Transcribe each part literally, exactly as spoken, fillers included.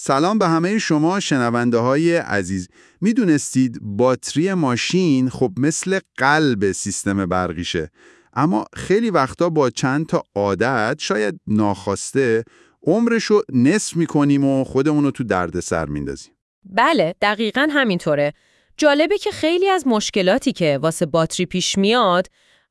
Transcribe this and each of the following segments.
سلام به همه شما شنونده های عزیز. میدونستید باتری ماشین خب مثل قلب سیستم برقیشه، اما خیلی وقتا با چند تا عادت شاید ناخواسته عمرشو نصف میکنیم و خودمونو تو دردسر میندازیم. بله، دقیقاً همینطوره. جالبه که خیلی از مشکلاتی که واسه باتری پیش میاد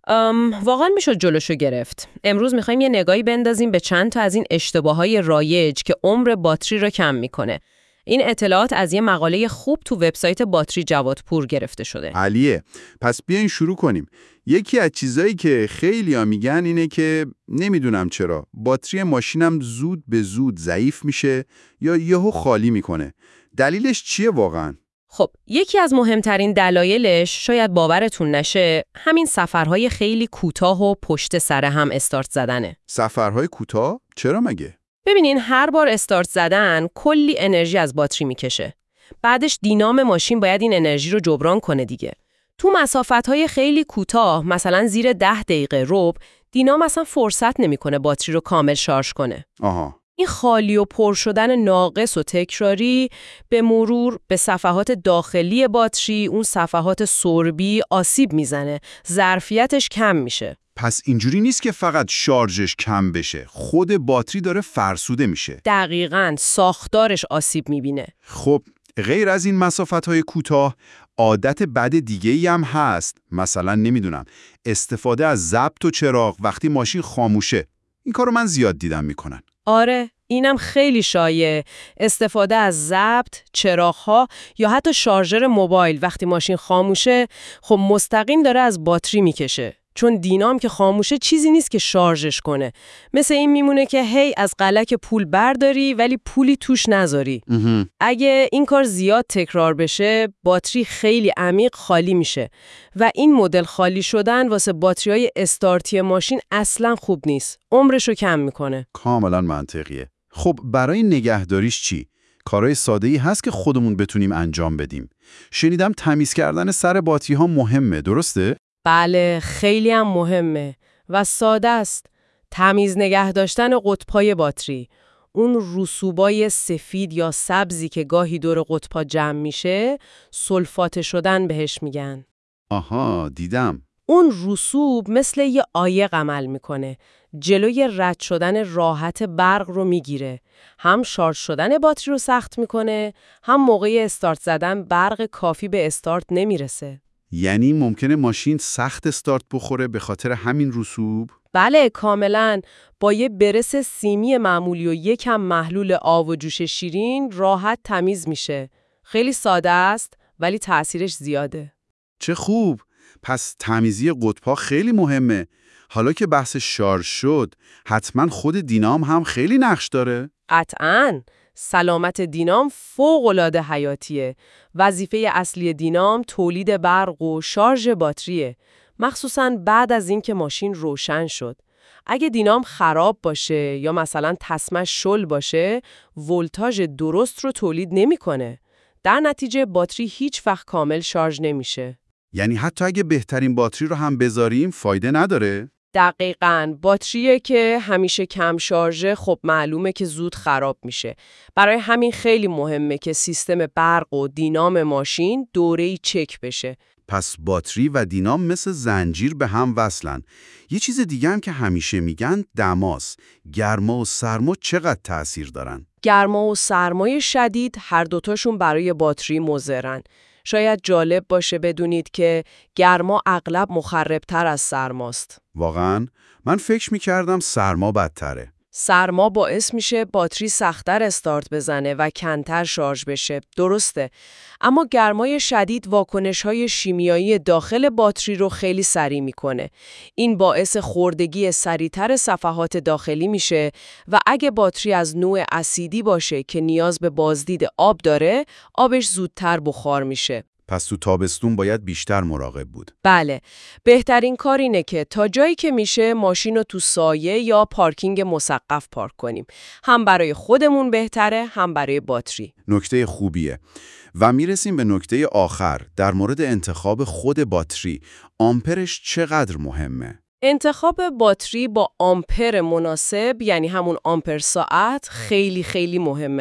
واقعاً میشد جلوشو گرفت. امروز میخوایم یه نگاهی بندازیم به چند تا از این اشتباههای رایج که عمر باتری رو کم میکنه. این اطلاعات از یه مقاله خوب تو وبسایت باتری جوادپور گرفته شده. علیه، پس بیاین شروع کنیم. یکی از چیزایی که خیلی‌ها میگن اینه که نمیدونم چرا باتری ماشینم زود به زود ضعیف میشه یا یهو خالی میکنه. دلیلش چیه واقعاً؟ خب، یکی از مهمترین دلایلش شاید باورتون نشه همین سفرهای خیلی کوتاه و پشت سر هم استارت زدنه. سفرهای کوتاه؟ چرا مگه؟ ببینین هر بار استارت زدن کلی انرژی از باتری میکشه. بعدش دینام ماشین باید این انرژی رو جبران کنه دیگه. تو مسافتهای خیلی کوتاه، مثلا زیر ده دقیقه ربع، دینام اصلا فرصت نمیکنه باتری رو کامل شارژ کنه. آها. این خالی و پر شدن ناقص و تکراری به مرور به صفحات داخلی باتری، اون صفحات سربی آسیب میزنه، ظرفیتش کم میشه. پس اینجوری نیست که فقط شارژش کم بشه، خود باتری داره فرسوده میشه. دقیقاً، ساختارش آسیب میبینه. خب غیر از این مسافت‌های کوتاه، عادت بد دیگه‌ای هم هست. مثلا نمیدونم استفاده از ضبط و چراغ وقتی ماشین خاموشه. این کارو من زیاد دیدم میکنن. آره، اینم خیلی شایع. استفاده از ضبط، چراغ‌ها یا حتی شارژر موبایل وقتی ماشین خاموشه، خب مستقیم داره از باتری میکشه. چون دینام که خاموشه چیزی نیست که شارژش کنه. مثل این میمونه که هی از قلک پول برداری ولی پولی توش نذاری. اگه این کار زیاد تکرار بشه، باتری خیلی عمیق خالی میشه و این مدل خالی شدن واسه باتریای استارتی ماشین اصلاً خوب نیست. عمرشو کم میکنه. کاملا منطقیه. خب برای نگهداریش چی؟ کارهای ساده‌ای هست که خودمون بتونیم انجام بدیم. شنیدم تمیز کردن سر باتری ها مهمه، درسته؟ بله، خیلی هم مهمه و ساده است. تمیز نگه داشتن قطب‌های باتری. اون رسوبای سفید یا سبزی که گاهی دور قطب‌ها جمع میشه، سولفات شدن بهش میگن. آها، دیدم. اون رسوب مثل یه عایق عمل میکنه. جلوی رد شدن راحت برق رو میگیره. هم شارژ شدن باتری رو سخت میکنه، هم موقع استارت زدن برق کافی به استارت نمیرسه. یعنی ممکنه ماشین سخت استارت بخوره به خاطر همین رسوب؟ بله، کاملاً. با یه برس سیمی معمولی و یکم محلول آب و جوش شیرین راحت تمیز میشه. خیلی ساده است ولی تأثیرش زیاده. چه خوب. پس تمیزی قطب‌ها خیلی مهمه. حالا که بحث شارژ شد، حتما خود دینام هم خیلی نقش داره؟ قطعاً. سلامت دینام فوق‌العاده حیاتیه. وظیفه اصلی دینام تولید برق و شارژ باتریه، مخصوصاً بعد از اینکه ماشین روشن شد. اگه دینام خراب باشه یا مثلا تسمه‌اش شل باشه، ولتاژ درست رو تولید نمی‌کنه. در نتیجه باتری هیچ وقت کامل شارژ نمیشه. یعنی حتی اگه بهترین باتری رو هم بذاریم فایده نداره؟ دقیقاً. باتریه که همیشه کم شارژه خب معلومه که زود خراب میشه. برای همین خیلی مهمه که سیستم برق و دینام ماشین دوره‌ای چک بشه. پس باتری و دینام مثل زنجیر به هم وصلن. یه چیز دیگه هم که همیشه میگن دماست. گرما و سرما چقدر تأثیر دارن؟ گرما و سرمای شدید هر دوتاشون برای باتری مضرن. شاید جالب باشه بدونید که گرما اغلب مخربتر از سرماست. واقعاً؟ من فکر میکردم سرما بدتره. سرما باعث میشه باتری سخت‌تر استارت بزنه و کمتر شارژ بشه. درسته. اما گرمای شدید واکنش‌های شیمیایی داخل باتری رو خیلی سریع میکنه. این باعث خوردگی سریعتر صفحات داخلی میشه و اگه باتری از نوع اسیدی باشه که نیاز به بازدید آب داره، آبش زودتر بخار میشه. پس تو تابستون باید بیشتر مراقب بود. بله. بهترین کار اینه که تا جایی که میشه ماشین رو تو سایه یا پارکینگ مسقف پارک کنیم. هم برای خودمون بهتره، هم برای باتری. نکته خوبیه. و میرسیم به نکته آخر در مورد انتخاب خود باتری. آمپرش چقدر مهمه؟ انتخاب باتری با آمپر مناسب، یعنی همون آمپر ساعت، خیلی خیلی مهمه.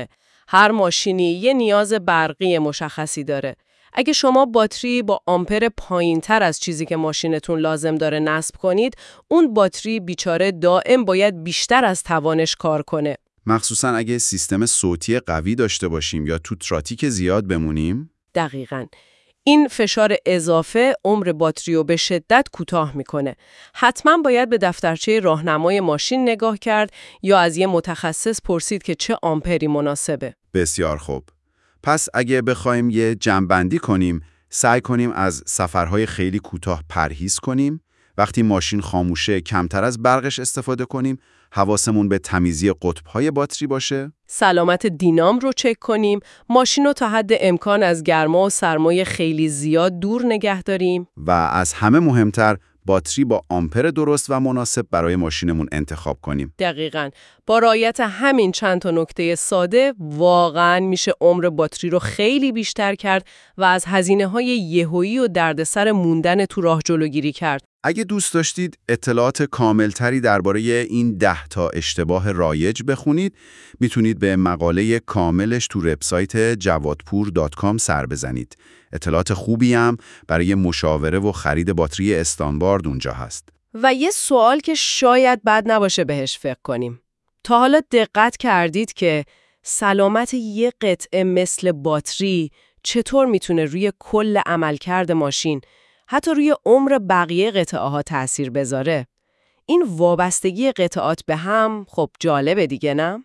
هر ماشینی یه نیاز برقی مشخصی داره. اگه شما باتری با آمپر پایین‌تر از چیزی که ماشینتون لازم داره نصب کنید، اون باتری بیچاره دائم باید بیشتر از توانش کار کنه. مخصوصا اگه سیستم صوتی قوی داشته باشیم یا تو ترافیک زیاد بمونیم. دقیقاً. این فشار اضافه عمر باتری رو به شدت کوتاه میکنه. حتما باید به دفترچه راهنمای ماشین نگاه کرد یا از یه متخصص پرسید که چه آمپری مناسبه. بسیار خوب. پس اگه بخوایم یه جمع‌بندی کنیم، سعی کنیم از سفرهای خیلی کوتاه پرهیز کنیم. وقتی ماشین خاموشه کمتر از برقش استفاده کنیم. حواسمون به تمیزی قطب‌های باتری باشه. سلامت دینام رو چک کنیم. ماشین رو تا حد امکان از گرما و سرمای خیلی زیاد دور نگه داریم. و از همه مهمتر باتری با آمپر درست و مناسب برای ماشینمون انتخاب کنیم. دقیقاً. با رعایت همین چند تا نکته ساده واقعاً میشه عمر باتری رو خیلی بیشتر کرد و از هزینه‌های یهویی و دردسر موندن تو راه جلوگیری کرد. اگه دوست داشتید اطلاعات کاملتری درباره این ده تا اشتباه رایج بخونید، میتونید به مقاله کاملش تو وبسایت جوادپور دات کام سر بزنید. اطلاعات خوبی هم برای مشاوره و خرید باتری استاندارد اونجا هست. و یه سوال که شاید بد نباشه بهش فکر کنیم. تا حالا دقت کردید که سلامت یه قطعه مثل باتری چطور میتونه روی کل عملکرد ماشین، حتی روی عمر بقیه قطعه ها تأثیر بذاره؟ این وابستگی قطعات به هم خب جالبه دیگه، نه؟